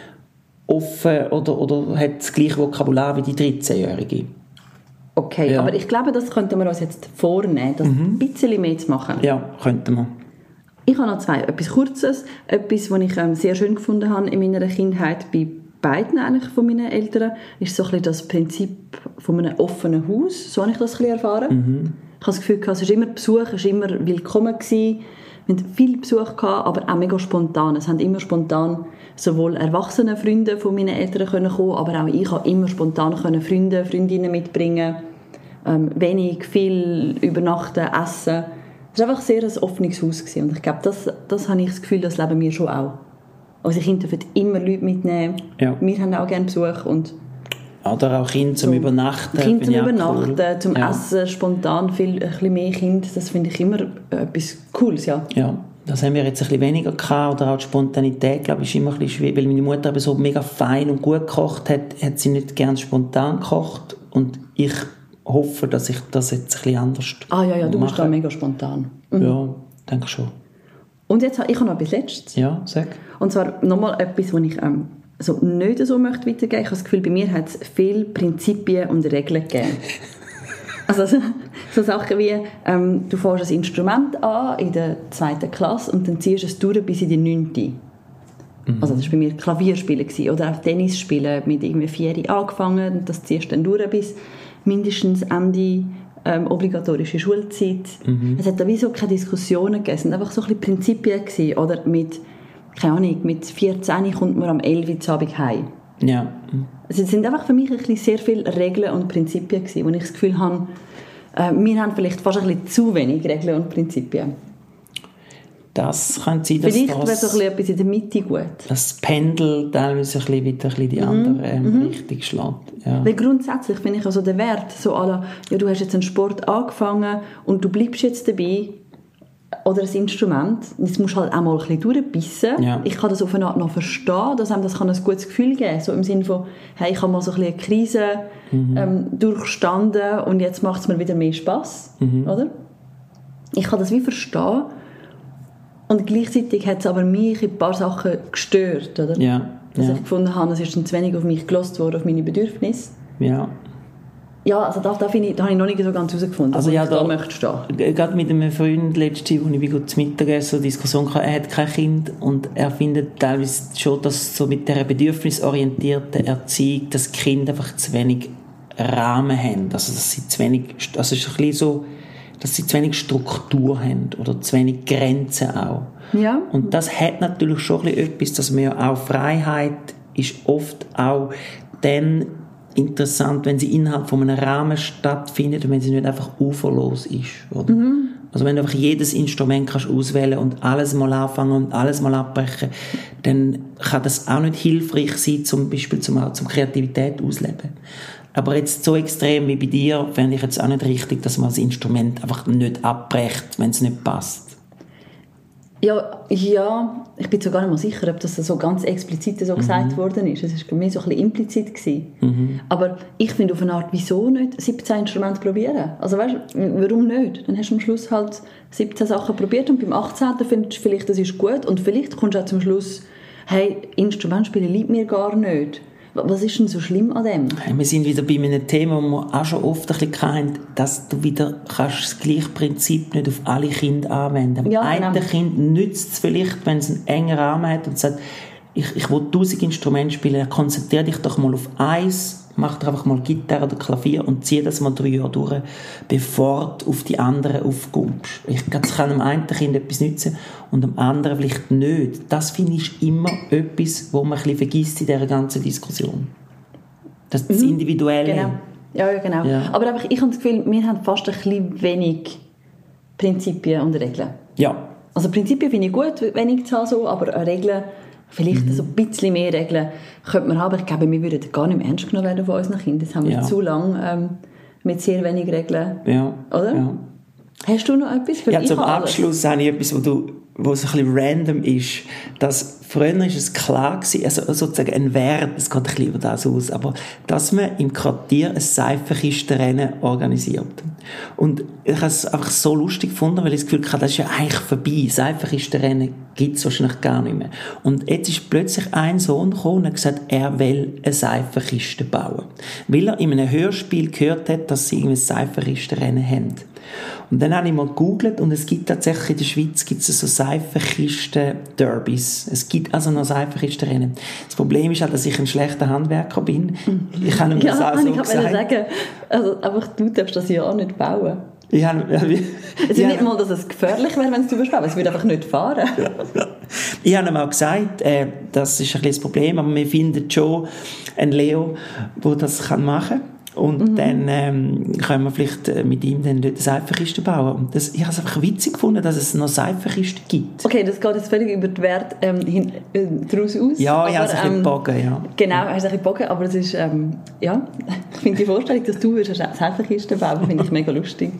S3: offen oder, oder hat das gleiche Vokabular wie die dreizehnjährige.
S4: Okay, ja. aber ich glaube, das könnten wir uns jetzt vornehmen, das mhm. ein bisschen mehr zu machen.
S3: Ja, könnten wir.
S4: Ich habe noch zwei. Etwas Kurzes, etwas, was ich ähm, sehr schön gefunden habe in meiner Kindheit bei beiden eigentlich von meinen Eltern, ist so ein bisschen das Prinzip von einem offenen Haus. So habe ich das ein bisschen erfahren. Mhm. Ich habe das Gefühl, es war immer Besuch, es war immer willkommen gewesen. Wir hatten viel Besuch gehabt, aber auch mega spontan. Es haben immer spontan sowohl erwachsene Freunde von meinen Eltern können kommen, aber auch ich konnte immer spontan können Freunde, Freundinnen mitbringen. Ähm, wenig, viel übernachten, essen. Es war einfach sehr ein offenes Haus gewesen. Und ich glaube, das, das habe ich das Gefühl, das leben wir schon auch. Unsere Kinder dürfen immer Leute mitnehmen. Ja. Wir haben auch gerne Besuch. Und
S3: oder auch Kinder zum, zum Übernachten.
S4: Kinder zum Übernachten, cool. zum ja. Essen, spontan, viel, ein bisschen mehr Kinder. Das finde ich immer etwas Cooles, ja.
S3: Ja, das haben wir jetzt ein bisschen weniger gehabt. Oder auch die Spontanität, glaube ich, ist immer ein bisschen schwierig. Weil meine Mutter aber so mega fein und gut gekocht hat, hat sie nicht gerne spontan gekocht. Und ich hoffe, dass ich das jetzt ein bisschen anders
S4: Ah ja, ja, du mache. Bist da mega spontan.
S3: Mhm. Ja, denke schon.
S4: Und jetzt habe ich noch etwas Letztes.
S3: Ja, sag.
S4: Und zwar nochmal etwas, was ich ähm, so nicht so möchte weitergeben. Ich habe das Gefühl, bei mir hat es viele Prinzipien und Regeln gegeben. Also so, so Sachen wie, ähm, du fährst ein Instrument an in der zweiten Klasse und dann ziehst du es durch bis in die neunte. Mhm. Also das war bei mir Klavierspielen oder auch Tennisspielen mit irgendwie vier angefangen und das ziehst du dann durch bis mindestens Ende ähm, obligatorische Schulzeit. Mhm. Es hat da wie so keine Diskussionen gegeben. Es waren einfach so ein bisschen Prinzipien gewesen. Oder mit, keine Ahnung, mit vierzehn kommt man am elf Uhr Abend heim.
S3: Ja.
S4: Also es sind einfach für mich ein bisschen sehr viele Regeln und Prinzipien gewesen, wo ich das Gefühl habe, äh, wir haben vielleicht fast ein bisschen zu wenig Regeln und Prinzipien.
S3: Das könnte sein, dass
S4: vielleicht wäre so ein bisschen etwas in der Mitte gut.
S3: Das Pendel teilweise ein bisschen wieder ein bisschen die mhm. andere ähm, mhm. Richtung schlägt. Ja.
S4: Weil grundsätzlich finde ich also den Wert, so à la, ja, du hast jetzt einen Sport angefangen und du bleibst jetzt dabei, oder ein Instrument, jetzt musst du halt auch mal ein bisschen durchbissen.
S3: Ja.
S4: Ich kann das auf eine Art noch verstehen, dass einem das kann ein gutes Gefühl geben kann. So im Sinne von, hey, ich habe mal so ein bisschen eine Krise mhm. ähm, durchstanden und jetzt macht es mir wieder mehr Spass. Mhm. Oder? Ich kann das wie verstehen. Und gleichzeitig hat es aber mich in ein paar Sachen gestört. Oder?
S3: Ja.
S4: Dass
S3: ja.
S4: ich gefunden habe, es ist dann zu wenig auf mich gehört worden, auf meine Bedürfnisse.
S3: Ja.
S4: Ja, also da, da, ich, da habe ich noch nicht so ganz herausgefunden,
S3: also
S4: wo
S3: ja,
S4: ich da,
S3: da
S4: möchte stehen.
S3: Gerade mit einem Freund letzte Woche, wo ich gut zum Mittagessen eine Diskussion hatte, er hat kein Kind und er findet teilweise schon, dass so mit dieser bedürfnisorientierten Erziehung, dass die Kinder einfach zu wenig Rahmen haben. Also dass sie zu wenig, also es ist ein bisschen so, dass sie zu wenig Struktur haben oder zu wenig Grenzen auch.
S4: Ja.
S3: Und das hat natürlich schon ein bisschen etwas, dass man ja auch Freiheit ist oft auch dann interessant, wenn sie innerhalb von einem Rahmen stattfindet und wenn sie nicht einfach uferlos ist. Oder? Mhm. Also wenn du einfach jedes Instrument kannst auswählen und alles mal anfangen und alles mal abbrechen, dann kann das auch nicht hilfreich sein, zum Beispiel zum, zum Kreativität ausleben. Aber jetzt so extrem wie bei dir, fände ich jetzt auch nicht richtig, dass man das Instrument einfach nicht abbrecht, wenn es nicht passt.
S4: Ja, ja, ich bin so gar nicht mal sicher, ob das so ganz explizit so mhm. gesagt worden ist. Es war bei mir so ein bisschen implizit gewesen. Mhm. Aber ich finde auf eine Art, wieso nicht siebzehn Instrumente probieren? Also weißt du, warum nicht? Dann hast du am Schluss halt siebzehn Sachen probiert und beim achtzehnten findest du vielleicht, das ist gut und vielleicht kommst du auch zum Schluss, hey, Instrument spielen liebt mir gar nicht. Was ist denn so schlimm an dem?
S3: Wir sind wieder bei einem Thema, wo wir auch schon oft ein bisschen hatten, dass du wieder kannst das gleiche Prinzip nicht auf alle Kinder anwenden.
S4: Ja,
S3: ein
S4: genau.
S3: Kind nützt es vielleicht, wenn es einen engen Rahmen hat und sagt, ich, ich will tausend Instrumente spielen, konzentriere dich doch mal auf eins, mach dir einfach mal Gitarre oder Klavier und zieh das mal drei Jahre durch, bevor du auf die anderen aufkommst. Ich glaube, das kann dem einen Kind etwas nützen und dem anderen vielleicht nicht. Das finde ich immer etwas, was man ein bisschen vergisst in dieser ganzen Diskussion. Das ist das
S4: mhm.
S3: Individuelle.
S4: Genau. Ja, ja, genau. Ja. Aber einfach, ich habe das Gefühl, wir haben fast ein bisschen wenig Prinzipien und Regeln.
S3: Ja.
S4: Also Prinzipien finde ich gut, wenig zu haben, so, aber Regeln, vielleicht mhm. so ein bisschen mehr Regeln könnte man haben. Ich glaube, wir würden gar nicht mehr ernst genommen werden von unseren Kindern. Das haben wir ja. zu lange ähm, mit sehr wenig Regeln.
S3: Ja.
S4: Oder?
S3: Ja.
S4: Hast du noch etwas? Für
S3: ja, zum Abschluss habe ich etwas, wo du wo so ein bisschen random ist, dass früher ist es klar gewesen, also sozusagen ein Wert, es geht ein bisschen über das aus, aber dass man im Quartier ein Seifenkistenrennen organisiert. Und ich habe es einfach so lustig gefunden, weil ich das Gefühl hatte, das ist ja eigentlich vorbei. Seifenkistenrennen gibt es wahrscheinlich gar nicht mehr. Und jetzt ist plötzlich ein Sohn gekommen und hat gesagt, er will eine Seifenkiste bauen. Weil er in einem Hörspiel gehört hat, dass sie ein Seifenkistenrennen haben. Und dann habe ich mal gegoogelt und es gibt tatsächlich in der Schweiz gibt es so Seifenkisten-Derbys. Es gibt also noch Seifenkistenrennen. Das Problem ist halt, dass ich ein schlechter Handwerker bin. Ich habe ihm
S4: ja,
S3: das auch so
S4: ich
S3: gesagt.
S4: Ich sagen, also einfach du darfst das ja auch nicht bauen.
S3: Ich habe, ja, wie,
S4: es ist nicht mal, dass es gefährlich wäre, wenn es du überspauen. Es würde einfach nicht fahren.
S3: Ja, ja. Ich habe ihm auch gesagt, äh, das ist ein bisschen das Problem, aber wir finden schon einen Leo, der das machen kann. Und mhm. dann ähm, können wir vielleicht mit ihm dann dort eine Seifenkiste bauen. Und das, ich habe es einfach witzig gefunden, dass es noch Seifenkisten gibt.
S4: Okay, das geht jetzt völlig über die Werte ähm, hin, äh, daraus aus.
S3: Ja, ich habe es ein bisschen
S4: ähm,
S3: gebogen, ja.
S4: Genau, ich habe es ein bisschen gebogen, aber es ist, ähm, ja, ich finde die Vorstellung, dass du eine Seifenkiste bauen, finde ich mega lustig.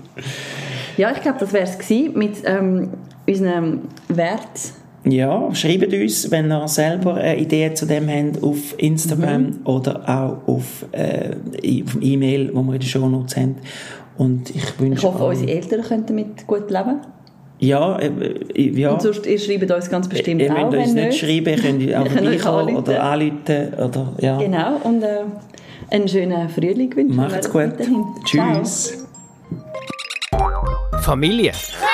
S4: Ja, ich glaube, das wäre es gewesen mit ähm, unseren Werten.
S3: Ja, schreibt uns, wenn ihr selber eine Idee zu dem habt, auf Instagram mhm. oder auch auf, äh, auf dem E-Mail, wo wir in den Shownotes haben. Und ich wünsche
S4: Ich hoffe,
S3: euch,
S4: unsere Eltern können damit gut leben.
S3: Ja, äh, ja.
S4: Und sonst, ihr schreibt uns ganz bestimmt
S3: ihr
S4: auch,
S3: wenn
S4: wenn
S3: nicht. schreiben, ihr könnt auch vorbeikommen oder anrufen. Oder, ja.
S4: Genau, und äh, einen schönen Frühling wünschen.
S3: Macht's gut. Tschüss.
S1: Familie.